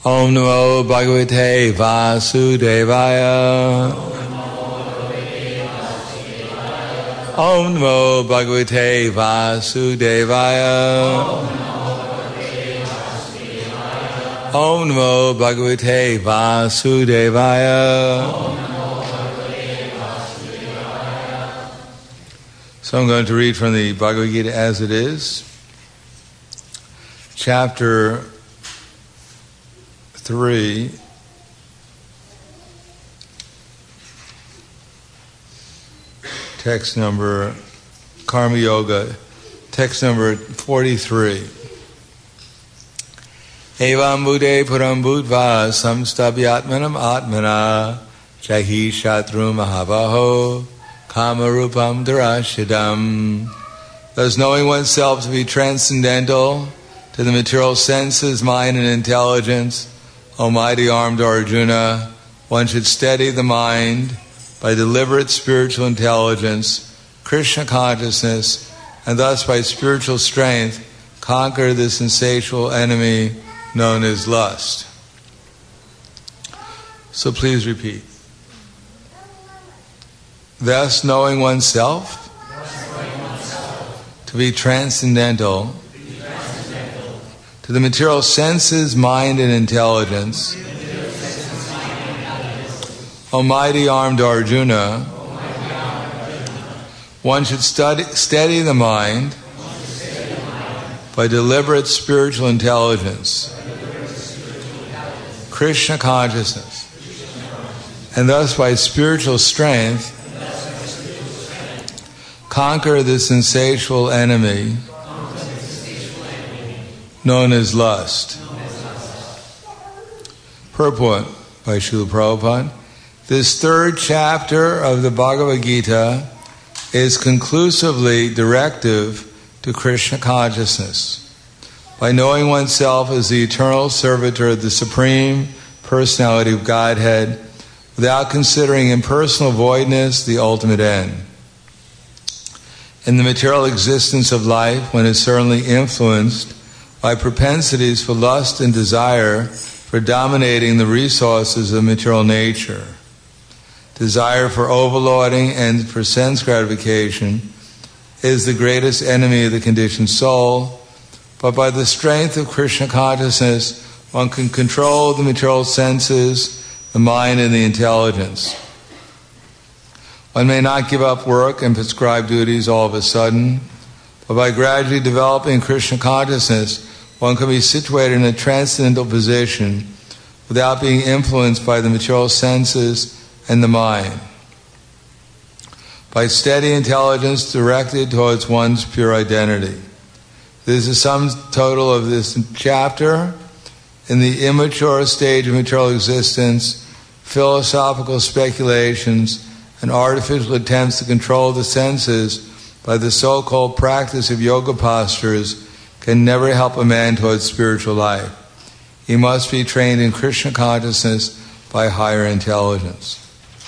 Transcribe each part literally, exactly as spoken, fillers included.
Om Namo Bhagavate Vasudevaya. Om Namo Bhagavate Vasudevaya. Om Namo Bhagavate Vasudevaya. So I'm going to read from the Bhagavad Gita as it is. Chapter three. Text number, Karma Yoga, text number forty-three. Evam Buddhe Puram Buddva Samstabhyatmanam Atmana Jahi Shatru Mahabaho Kamarupam Darashidam. Thus, knowing oneself to be transcendental to the material senses, mind, and intelligence, O mighty armed Arjuna, one should steady the mind by deliberate spiritual intelligence, Krishna consciousness, and thus by spiritual strength conquer this insatiable enemy known as lust. So please repeat. Thus knowing oneself to be transcendental to the material senses, mind, and intelligence, O mighty armed Arjuna, one should study, steady the mind by deliberate spiritual intelligence, Krishna consciousness, and thus by spiritual strength conquer this insatiable enemy known as lust. Purport by Srila Prabhupada. This third chapter of the Bhagavad Gita is conclusively directive to Krishna consciousness. By knowing oneself as the eternal servitor of the Supreme Personality of Godhead, without considering impersonal voidness the ultimate end. In the material existence of life, one is certainly influenced by propensities for lust and desire for dominating the resources of material nature. Desire for overlording and for sense gratification is the greatest enemy of the conditioned soul, but by the strength of Krishna consciousness, one can control the material senses, the mind, and the intelligence. One may not give up work and prescribed duties all of a sudden, but by gradually developing Krishna consciousness, one can be situated in a transcendental position without being influenced by the material senses and the mind. By steady intelligence directed towards one's pure identity. This is the sum total of this chapter. In the immature stage of material existence, philosophical speculations and artificial attempts to control the senses by the so-called practice of yoga postures can never help a man towards spiritual life. He must be trained in Krishna consciousness by higher intelligence.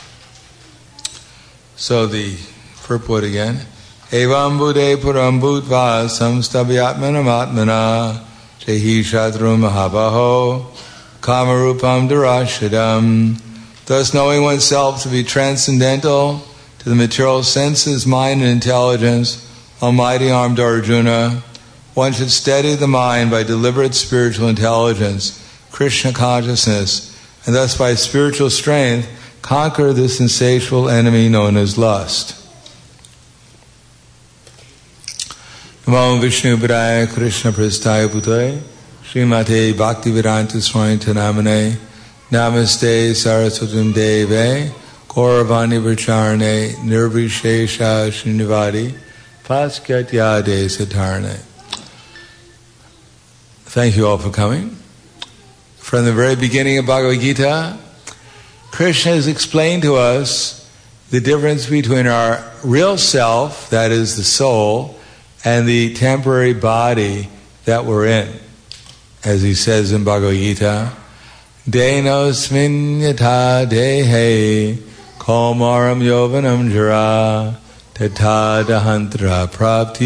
So the purport again. Evam Buddhe Puram Bhutva Samstabhyatmanam Atmana Jahi Shatru Mahabaho Kamarupam Darashidam. Thus knowing oneself to be transcendental to the material senses, mind, and intelligence, almighty armed Arjuna, one should steady the mind by deliberate spiritual intelligence, Krishna consciousness, and thus by spiritual strength conquer this insatiable enemy known as lust. Namo Vishnu Padaya Krishna Prasthaya Bhutaya Srimate Bhaktivedanta Swami Namane Namaste Saraswatam Deve Gauravani Vracharane Nirvishesha Srinivadi Paskatyade Satarne. Thank you all for coming. From the very beginning of Bhagavad Gita, Krishna has explained to us the difference between our real self, that is the soul, and the temporary body that we're in. As he says in Bhagavad Gita, Denosmin yata dehe komaram yovanam jara tata dahantra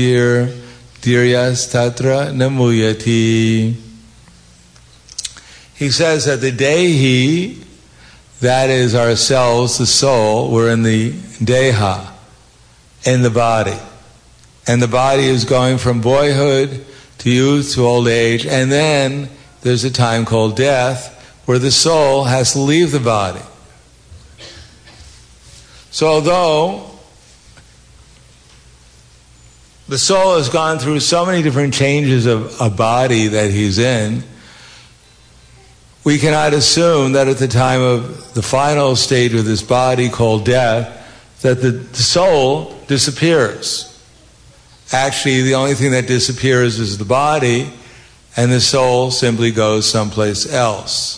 praptir diryas tatra namuyati. He says that the Dehi, that is ourselves, the soul, we're in the Deha, in the body. And the body is going from boyhood to youth to old age, and then there's a time called death where the soul has to leave the body. So although the soul has gone through so many different changes of a body that he's in, we cannot assume that at the time of the final stage of this body called death, that the, the soul disappears. Actually, the only thing that disappears is the body, and the soul simply goes someplace else.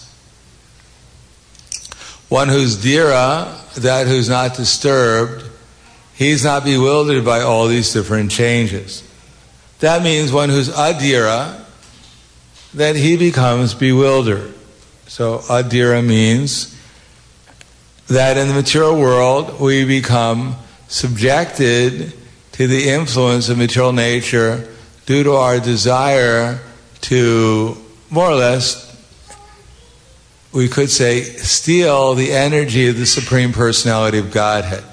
One who's dhira, that who's not disturbed, he's not bewildered by all these different changes. That means one who's adhira, that he becomes bewildered. So adhira means that in the material world we become subjected to the influence of material nature due to our desire to, more or less, we could say, steal the energy of the Supreme Personality of Godhead.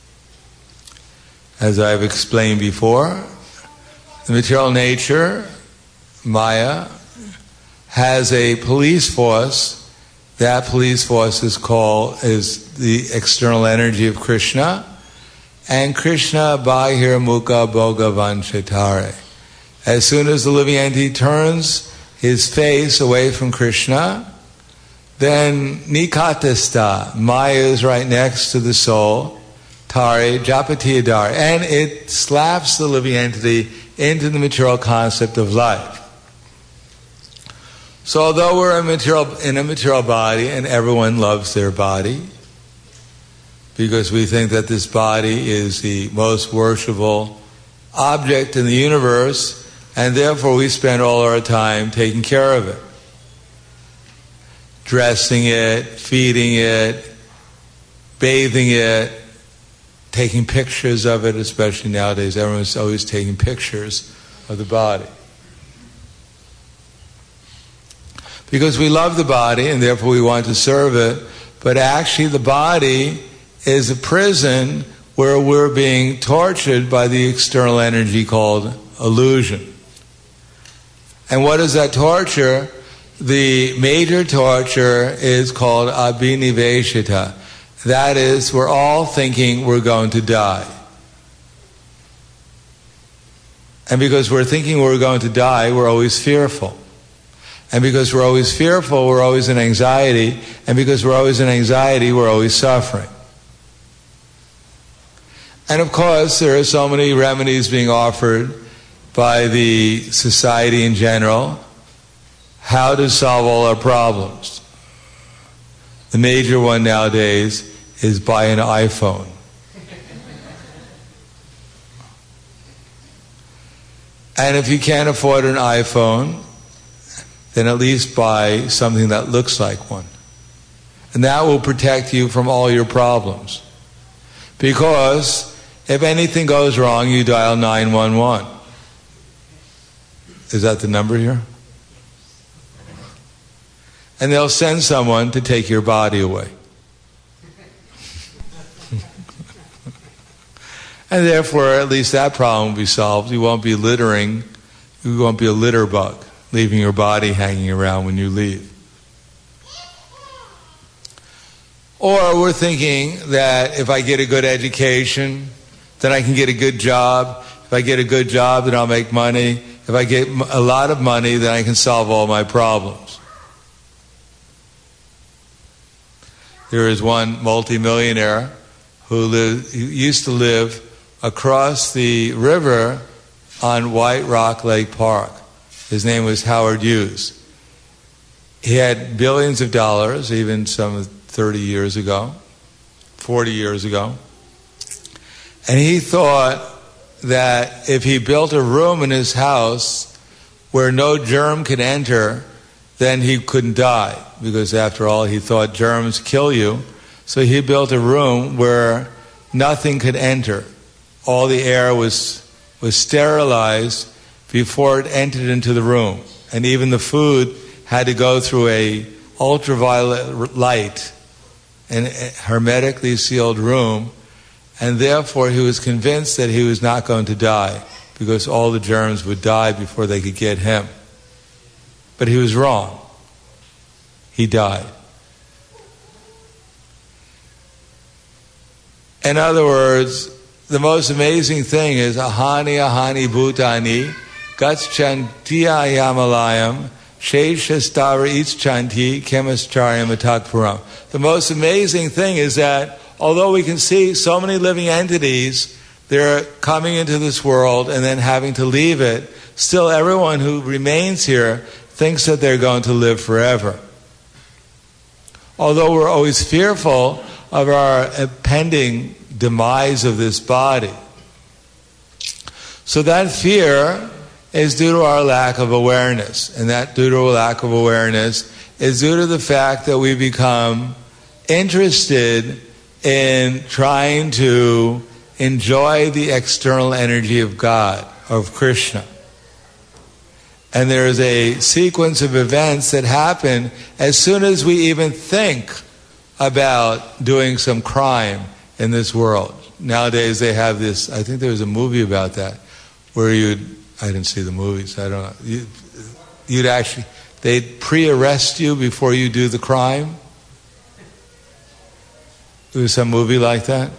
As I've explained before, the material nature, Maya, has a police force. That police force is called, is the external energy of Krishna. And Krishna bahir mukha bhoga vanchatare. As soon as the living entity turns his face away from Krishna, then nikatasta, Maya is right next to the soul, tare japati adar, and it slaps the living entity into the material concept of life. So although we're a material, in a material body, and everyone loves their body, because we think that this body is the most worshipful object in the universe, and therefore we spend all our time taking care of it. Dressing it, feeding it, bathing it, taking pictures of it, especially nowadays. Everyone's always taking pictures of the body. Because we love the body and therefore we want to serve it, but actually the body is a prison where we're being tortured by the external energy called illusion. And what is that torture? The major torture is called abhiniveshita. That is, we're all thinking we're going to die. And because we're thinking we're going to die, we're always fearful. And because we're always fearful, we're always in anxiety. And because we're always in anxiety, we're always suffering. And of course, there are so many remedies being offered by the society in general, how to solve all our problems. The major one nowadays is buy an iPhone. And if you can't afford an iPhone, then at least buy something that looks like one. And that will protect you from all your problems. Because if anything goes wrong, you dial nine one one. Is that the number here? And they'll send someone to take your body away. And therefore, at least that problem will be solved. You won't be littering. You won't be a litter bug, leaving your body hanging around when you leave. Or we're thinking that if I get a good education, then I can get a good job. If I get a good job, then I'll make money. If I get a lot of money, then I can solve all my problems. There is one multimillionaire who, lived, who used to live across the river on White Rock Lake Park. His name was Howard Hughes. He had billions of dollars, even some thirty years ago, forty years ago. And he thought that if he built a room in his house where no germ could enter, then he couldn't die. Because after all, he thought germs kill you. So he built a room where nothing could enter. All the air was was sterilized before it entered into the room. And even the food had to go through a ultraviolet light in a hermetically sealed room, and therefore he was convinced that he was not going to die because all the germs would die before they could get him. But he was wrong. He died. In other words, the most amazing thing is ahani ahani bhutani gachantiya yamalayam sheshastara ischanti chemascharya matakpuram. The most amazing thing is that although we can see so many living entities, they're coming into this world and then having to leave it, still everyone who remains here thinks that they're going to live forever. Although we're always fearful of our impending demise of this body. So that fear is due to our lack of awareness. And that due to a lack of awareness is due to the fact that we become interested in trying to enjoy the external energy of God, of Krishna. And there is a sequence of events that happen as soon as we even think about doing some crime in this world. Nowadays they have this, I think there was a movie about that, where you'd, I didn't see the movies, I don't know, you, you'd actually, they'd pre-arrest you before you do the crime. There was some movie like that.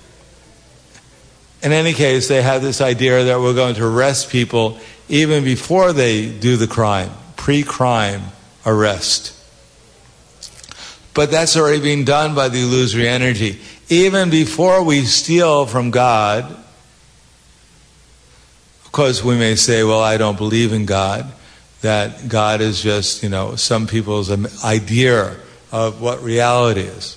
In any case, they have this idea that we're going to arrest people even before they do the crime, pre-crime arrest. But that's already being done by the illusory energy. Even before we steal from God, of course we may say, well, I don't believe in God, that God is just, you know, some people's idea of what reality is.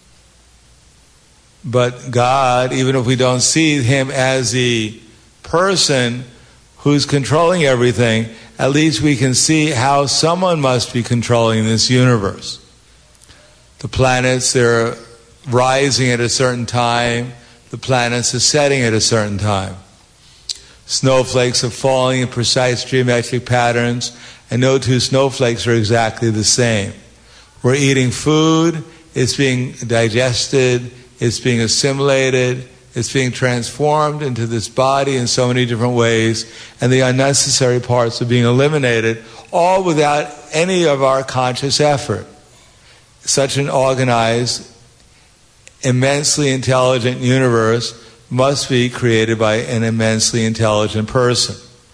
But God, even if we don't see Him as the person who's controlling everything, at least we can see how someone must be controlling this universe. The planets, they're rising at a certain time. The planets are setting at a certain time. Snowflakes are falling in precise geometric patterns, and no two snowflakes are exactly the same. We're eating food, it's being digested, it's being assimilated, it's being transformed into this body in so many different ways, and the unnecessary parts are being eliminated, all without any of our conscious effort. Such an organized, immensely intelligent universe must be created by an immensely intelligent person.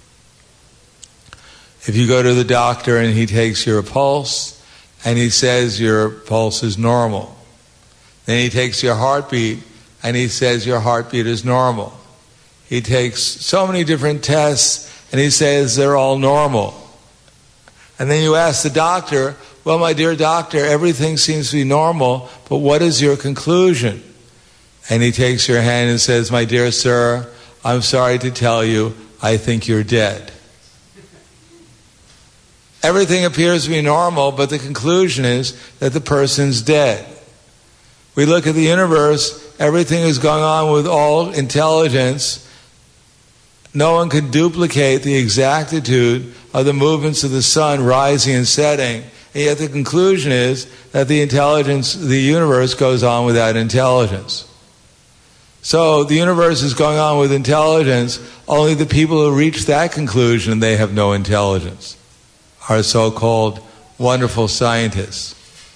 If you go to the doctor and he takes your pulse and he says your pulse is normal, then he takes your heartbeat and he says your heartbeat is normal. He takes so many different tests and he says they're all normal. And then you ask the doctor, well, my dear doctor, everything seems to be normal, but what is your conclusion? And he takes your hand and says, my dear sir, I'm sorry to tell you, I think you're dead. Everything appears to be normal, but the conclusion is that the person's dead. We look at the universe, everything is going on with all intelligence. No one can duplicate the exactitude of the movements of the sun rising and setting. And yet the conclusion is that the intelligence, the universe goes on without intelligence. So the universe is going on with intelligence, only the people who reach that conclusion, they have no intelligence, are so-called wonderful scientists.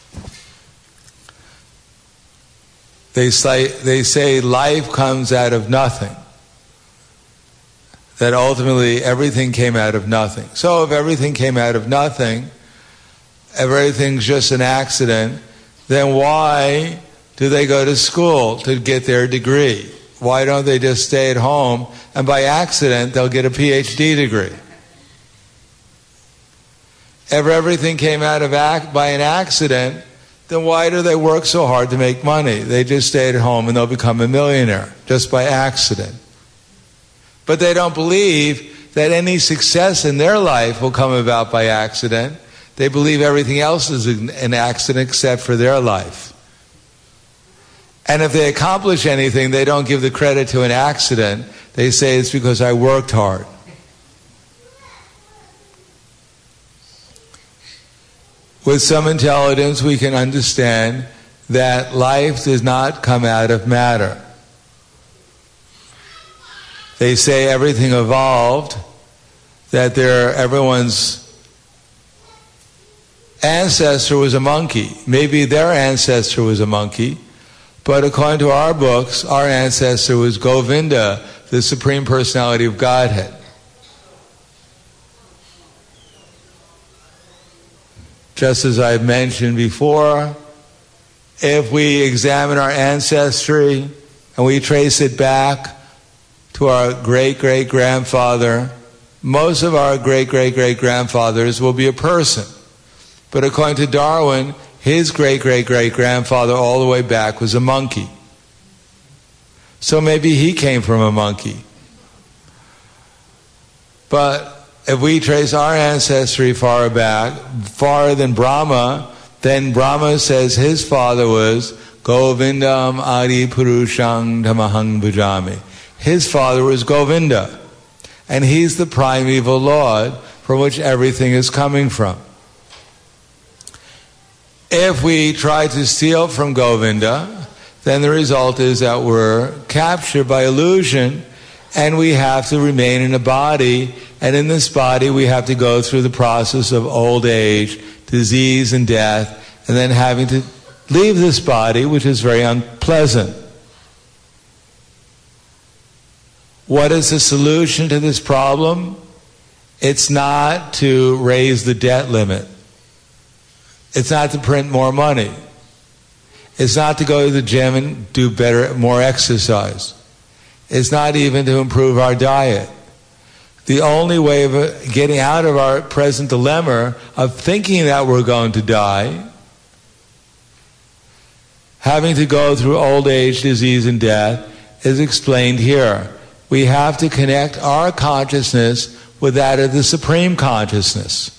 They say, they say life comes out of nothing. That ultimately everything came out of nothing. So if everything came out of nothing, if everything's just an accident, then why do they go to school to get their degree? Why don't they just stay at home and by accident they'll get a P H D degree? If everything came out of act by an accident, then why do they work so hard to make money? They just stay at home and they'll become a millionaire just by accident. But they don't believe that any success in their life will come about by accident. They believe everything else is an accident except for their life. And if they accomplish anything, they don't give the credit to an accident. They say it's because I worked hard. With some intelligence, we can understand that life does not come out of matter. They say everything evolved, that there, everyone's ancestor was a monkey. Maybe their ancestor was a monkey, but according to our books, our ancestor was Govinda, the Supreme Personality of Godhead. Just as I've mentioned before, if we examine our ancestry and we trace it back to our great-great-grandfather, most of our great-great-great-grandfathers will be a person. But according to Darwin, his great-great-great-grandfather all the way back was a monkey. So maybe he came from a monkey. But if we trace our ancestry far back, farther than Brahma, then Brahma says his father was Govindam Adi Purushang Tamahang Bhajami. His father was Govinda. And he's the primeval Lord from which everything is coming from. If we try to steal from Govinda, then the result is that we're captured by illusion and we have to remain in a body, and in this body we have to go through the process of old age, disease and death, and then having to leave this body, which is very unpleasant. What is the solution to this problem? It's not to raise the debt limit. It's not to print more money. It's not to go to the gym and do better, more exercise. It's not even to improve our diet. The only way of getting out of our present dilemma of thinking that we're going to die, having to go through old age, disease, and death, is explained here. We have to connect our consciousness with that of the Supreme Consciousness.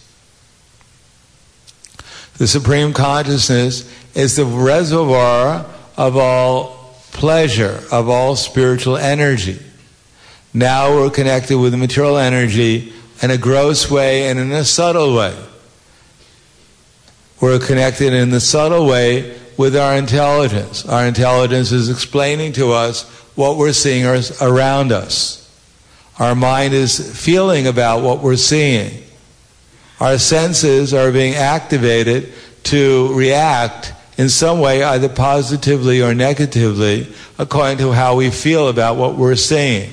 The Supreme Consciousness is the reservoir of all pleasure, of all spiritual energy. Now we're connected with the material energy in a gross way and in a subtle way. We're connected in the subtle way with our intelligence. Our intelligence is explaining to us what we're seeing around us. Our mind is feeling about what we're seeing. Our senses are being activated to react in some way, either positively or negatively, according to how we feel about what we're seeing.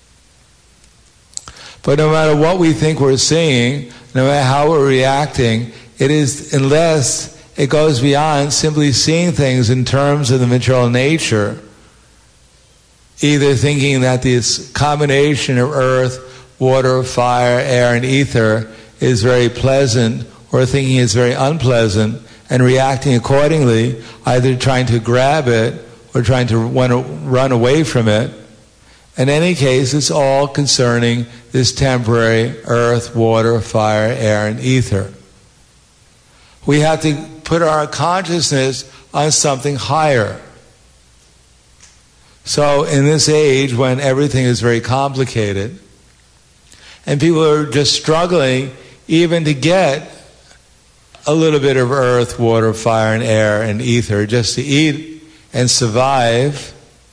But no matter what we think we're seeing, no matter how we're reacting, it is, unless it goes beyond simply seeing things in terms of the material nature, either thinking that this combination of earth, water, fire, air, and ether is very pleasant, or thinking it's very unpleasant, and reacting accordingly, either trying to grab it or trying to run away from it. In any case, it's all concerning this temporary earth, water, fire, air, and ether. We have to put our consciousness on something higher. So in this age when everything is very complicated, and people are just struggling even to get a little bit of earth, water, fire, and air, and ether, just to eat and survive,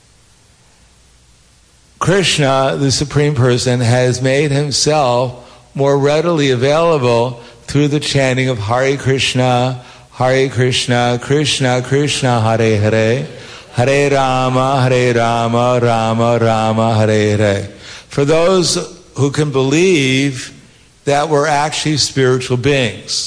Krishna, the Supreme Person, has made himself more readily available through the chanting of Hare Krishna, Hare Krishna, Krishna Krishna, Hare Hare, Hare Rama, Hare Rama, Rama Rama, Hare Hare. For those who can believe that we're actually spiritual beings,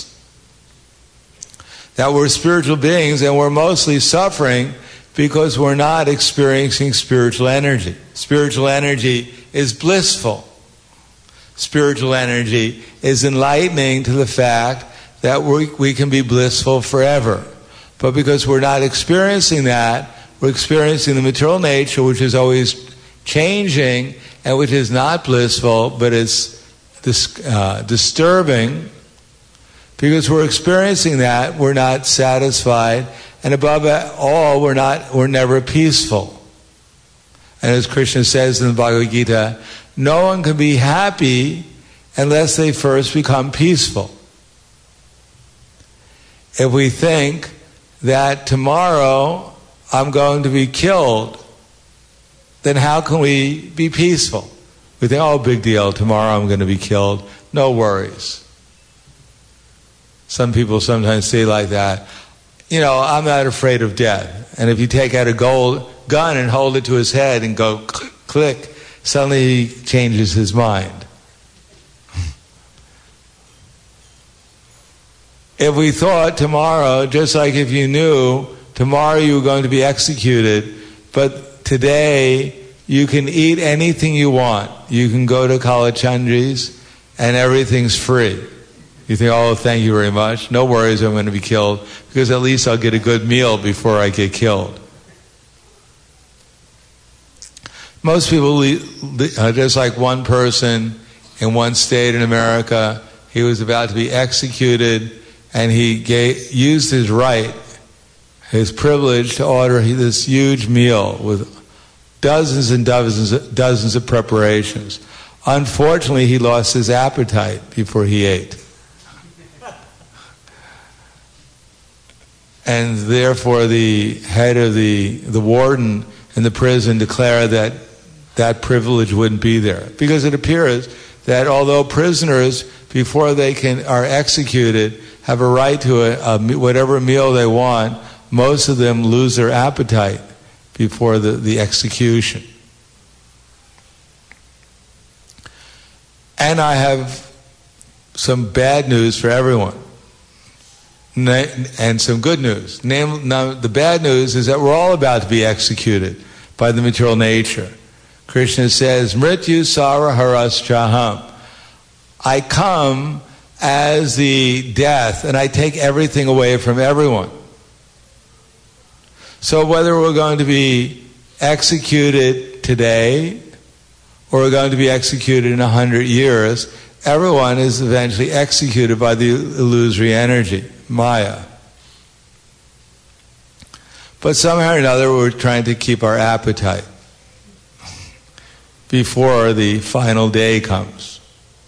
that we're spiritual beings and we're mostly suffering because we're not experiencing spiritual energy. Spiritual energy is blissful. Spiritual energy is enlightening to the fact that we, we can be blissful forever. But because we're not experiencing that, we're experiencing the material nature, which is always changing and which is not blissful, but it's dis, uh, disturbing. Because we're experiencing that, we're not satisfied, and above all, we're not, we're never peaceful. And as Krishna says in the Bhagavad Gita, no one can be happy unless they first become peaceful. If we think that tomorrow I'm going to be killed, then how can we be peaceful? We think, oh, big deal, tomorrow I'm going to be killed. No worries. Some people sometimes say like that, you know, I'm not afraid of death. And if you take out a gold gun and hold it to his head and go click, click, suddenly he changes his mind. If we thought tomorrow, just like if you knew tomorrow you were going to be executed, but today you can eat anything you want. You can go to Kalachandri's and everything's free. You think, oh, thank you very much. No worries, I'm going to be killed, because at least I'll get a good meal before I get killed. Most people, uh, just like one person in one state in America, he was about to be executed, and he gave, used his right, his privilege, to order this huge meal with dozens and dozens, dozens of preparations. Unfortunately, he lost his appetite before he ate. And therefore the head of the, the warden in the prison declared that that privilege wouldn't be there. Because it appears that although prisoners, before they can are executed, have a right to a, a, whatever meal they want, most of them lose their appetite before the, the execution. And I have some bad news for everyone. And some good news. Now, the bad news is that we're all about to be executed by the material nature. Krishna says, Mrityu Sara Haras Chaham. I come as the death, and I take everything away from everyone. So whether we're going to be executed today, or we're going to be executed in a hundred years, everyone is eventually executed by the illusory energy, Maya. But somehow or another we're trying to keep our appetite before the final day comes.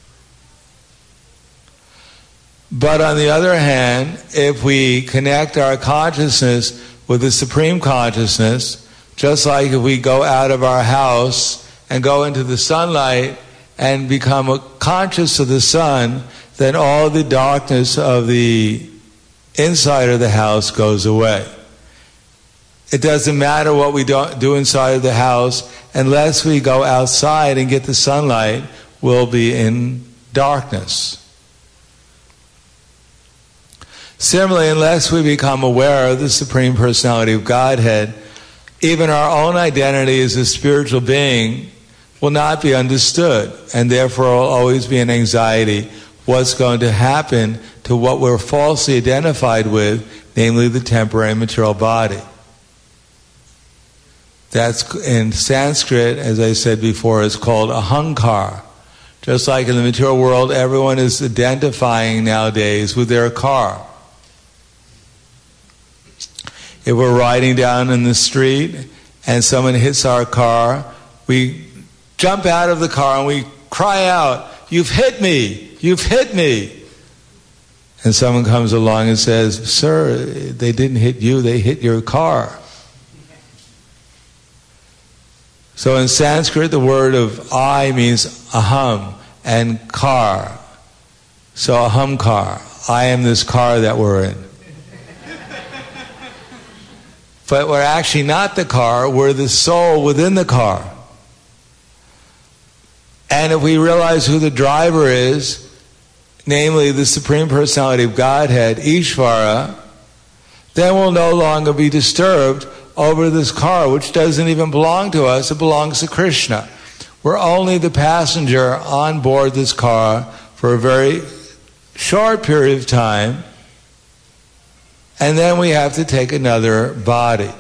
But on the other hand, if we connect our consciousness with the Supreme Consciousness, just like if we go out of our house and go into the sunlight and become conscious of the sun, then all the darkness of the inside of the house goes away. It doesn't matter what we do inside of the house, unless we go outside and get the sunlight, we'll be in darkness. Similarly, unless we become aware of the Supreme Personality of Godhead, even our own identity as a spiritual being will not be understood, and therefore will always be an anxiety what's going to happen to what we're falsely identified with, namely the temporary material body. That's, in Sanskrit, as I said before, is called ahankar. Just like in the material world, everyone is identifying nowadays with their car. If we're riding down in the street and someone hits our car, we jump out of the car and we cry out, "You've hit me! You've hit me!" And someone comes along and says, "Sir, they didn't hit you, they hit your car." So in Sanskrit, the word of I means aham and car. So ahamkar, I am this car that we're in. But we're actually not the car, we're the soul within the car. And if we realize who the driver is, namely the Supreme Personality of Godhead, Ishvara, then we'll no longer be disturbed over this car, which doesn't even belong to us, it belongs to Krishna. We're only the passenger on board this car for a very short period of time, and then we have to take another body.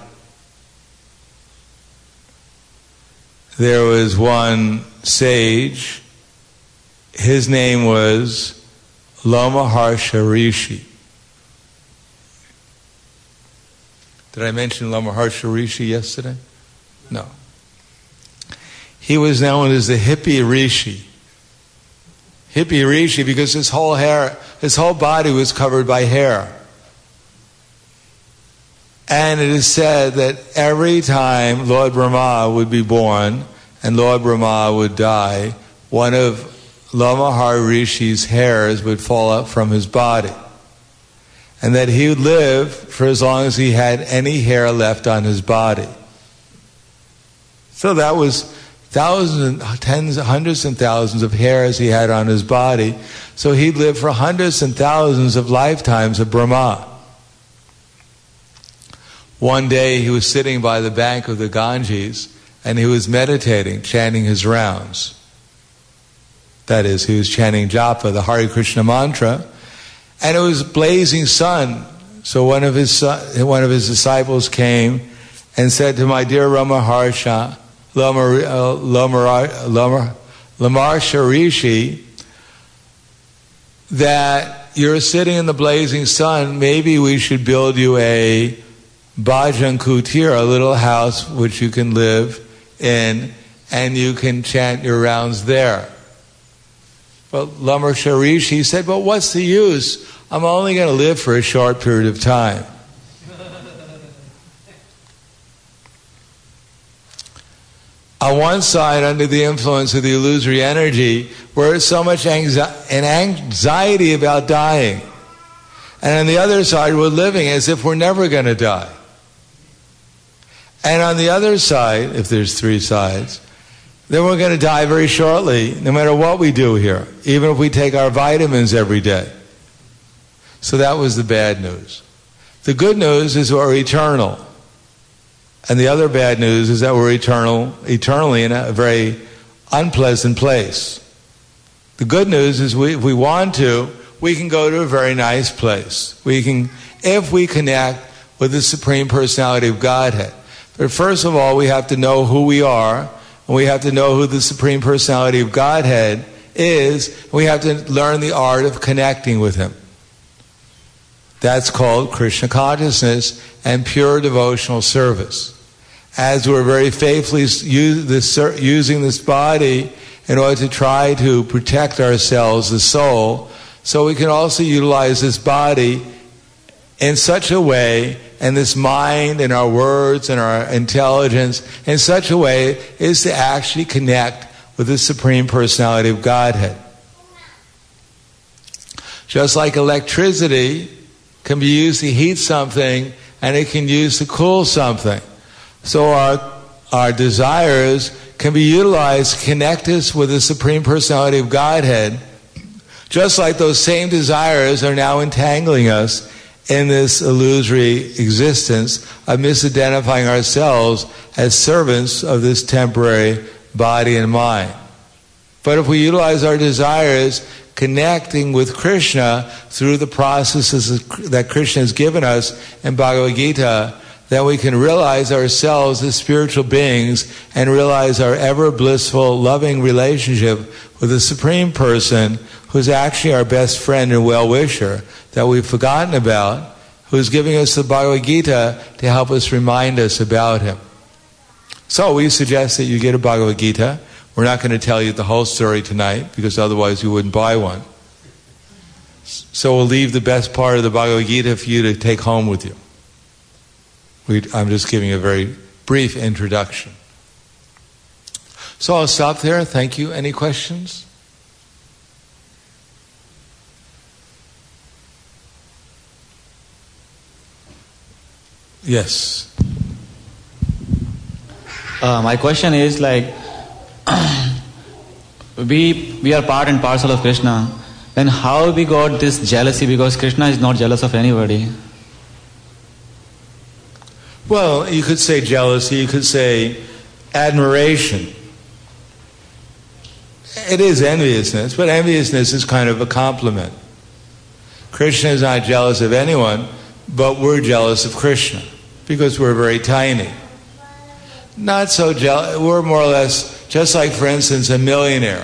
There was one sage, his name was Lomaharsha Rishi. Did I mention Lomaharsha Rishi yesterday? No. He was known as the hippie Rishi. Hippie Rishi because his whole hair, his whole body was covered by hair. And it is said that every time Lord Brahma would be born and Lord Brahma would die, one of Lama Harishi's hairs would fall up from his body. And that he would live for as long as he had any hair left on his body. So that was thousands, tens, hundreds and thousands of hairs he had on his body. So he'd live for hundreds and thousands of lifetimes of Brahma. One day he was sitting by the bank of the Ganges and he was meditating, chanting his rounds. That is, he was chanting japa, the Hare Krishna mantra, and it was blazing sun. So one of his son, one of his disciples came and said to my dear Rama Harsha, Lama, uh, Lama, Lama, Lamarsha Rishi, that you're sitting in the blazing sun, maybe we should build you a Bhajan Kutir, a little house which you can live in, and you can chant your rounds there. But Lama Sharish, he said, but what's the use? I'm only going to live for a short period of time. On one side, under the influence of the illusory energy, we're so much anxi- an anxiety about dying. And on the other side, we're living as if we're never going to die. And on the other side, if there's three sides, then we're going to die very shortly, no matter what we do here, even if we take our vitamins every day. So that was the bad news. The good news is we're eternal. And the other bad news is that we're eternal, eternally in a very unpleasant place. The good news is we, if we want to, we can go to a very nice place. We can, if we connect with the Supreme Personality of Godhead. But first of all, we have to know who we are, and we have to know who the Supreme Personality of Godhead is, and we have to learn the art of connecting with Him. That's called Krishna consciousness and pure devotional service. As we're very faithfully use this, using this body in order to try to protect ourselves, the soul, so we can also utilize this body in such a way, and this mind and our words and our intelligence in such a way is to actually connect with the Supreme Personality of Godhead. Just like electricity can be used to heat something and it can be used to cool something. So our, our desires can be utilized to connect us with the Supreme Personality of Godhead, just like those same desires are now entangling us in this illusory existence of misidentifying ourselves as servants of this temporary body and mind. But if we utilize our desires connecting with Krishna through the processes that Krishna has given us in Bhagavad Gita, then we can realize ourselves as spiritual beings and realize our ever blissful, loving relationship with the Supreme Person, who's actually our best friend and well-wisher that we've forgotten about, who's giving us the Bhagavad Gita to help us remind us about Him. So we suggest that you get a Bhagavad Gita. We're not going to tell you the whole story tonight, because otherwise you wouldn't buy one. So we'll leave the best part of the Bhagavad Gita for you to take home with you. We, I'm just giving a very brief introduction. So I'll stop there. Thank you. Any questions? Yes. Uh, my question is like, we we are part and parcel of Krishna. Then how we got this jealousy? Because Krishna is not jealous of anybody. Well, you could say jealousy, you could say admiration. It is enviousness, but enviousness is kind of a compliment. Krishna is not jealous of anyone, but we're jealous of Krishna because we're very tiny. Not so jealous, we're more or less, just like, for instance, a millionaire.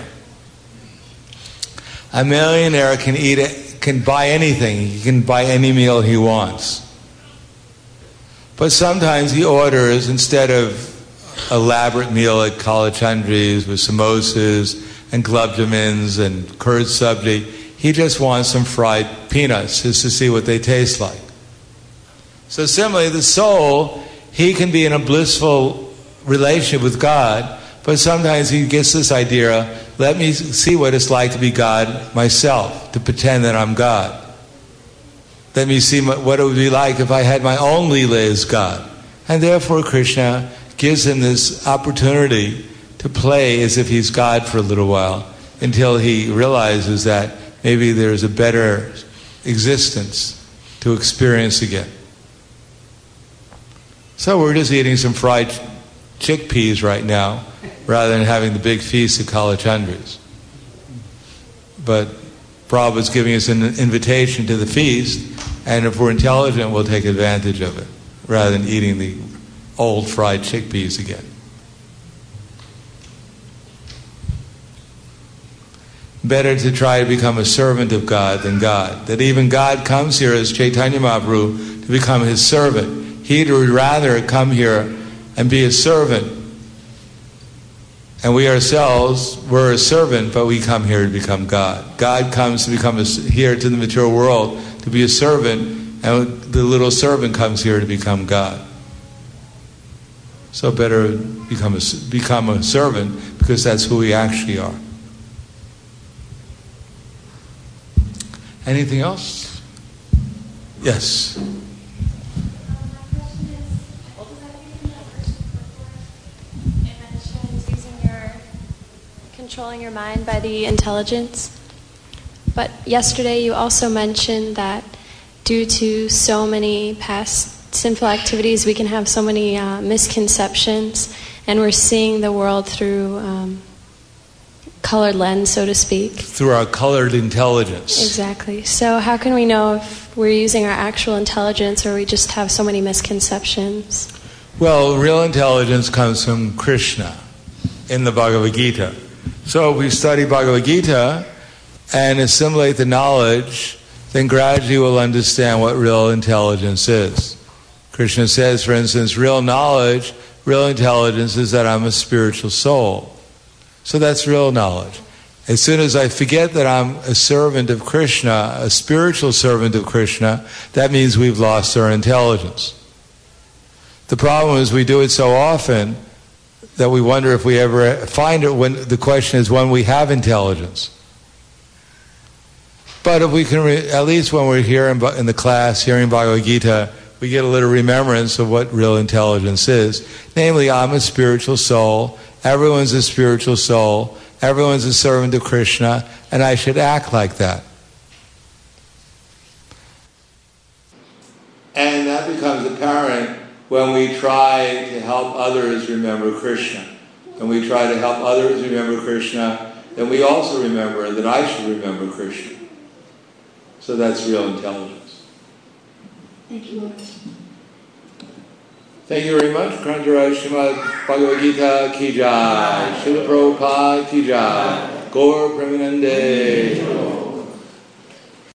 A millionaire can eat, can buy anything, he can buy any meal he wants. But sometimes he orders, instead of elaborate meal at Kalachandri's with samosas and gulab jamins and curd sabji, he just wants some fried peanuts just to see what they taste like. So similarly, the soul, he can be in a blissful relationship with God, but sometimes he gets this idea, let me see what it's like to be God myself, to pretend that I'm God. Let me see what it would be like if I had my own Leela as God. And therefore Krishna gives him this opportunity to play as if he's God for a little while, until he realizes that maybe there's a better existence to experience again. So we're just eating some fried chickpeas right now, rather than having the big feast at Kalachandras. But Prabhupada's giving us an invitation to the feast, and if we're intelligent, we'll take advantage of it, rather than eating the old fried chickpeas again. Better to try to become a servant of God than God. That even God comes here as Chaitanya Mahaprabhu to become his servant. He'd rather come here and be a servant. And we ourselves, we're a servant, but we come here to become God. God comes to become a, here to the material world to be a servant, and the little servant comes here to become God. So better become a, become a servant, because that's who we actually are. Anything else? Yes. Controlling your mind by the intelligence. But yesterday you also mentioned that due to so many past sinful activities, we can have so many uh, misconceptions, and we're seeing the world through um, colored lens, so to speak. Through our colored intelligence. Exactly. So how can we know if we're using our actual intelligence, or we just have so many misconceptions? Well, real intelligence comes from Krishna in the Bhagavad Gita. So if we study Bhagavad Gita and assimilate the knowledge, then gradually we'll understand what real intelligence is. Krishna says, for instance, real knowledge, real intelligence is that I'm a spiritual soul. So that's real knowledge. As soon as I forget that I'm a servant of Krishna, a spiritual servant of Krishna, that means we've lost our intelligence. The problem is we do it so often that we wonder if we ever find it, when the question is when we have intelligence. But if we can, re- at least when we're here in, in the class, hearing Bhagavad Gita, we get a little remembrance of what real intelligence is. Namely, I'm a spiritual soul, everyone's a spiritual soul, everyone's a servant of Krishna, and I should act like that. And that becomes apparent when we try to help others remember Krishna. When we try to help others remember Krishna, then we also remember that I should remember Krishna. So that's real intelligence. Thank you, Lord. Thank you very much. Kranjara Srimad Bhagavad Gita ki jai. Srila Prabhupada ki jai. Gaur Premanande.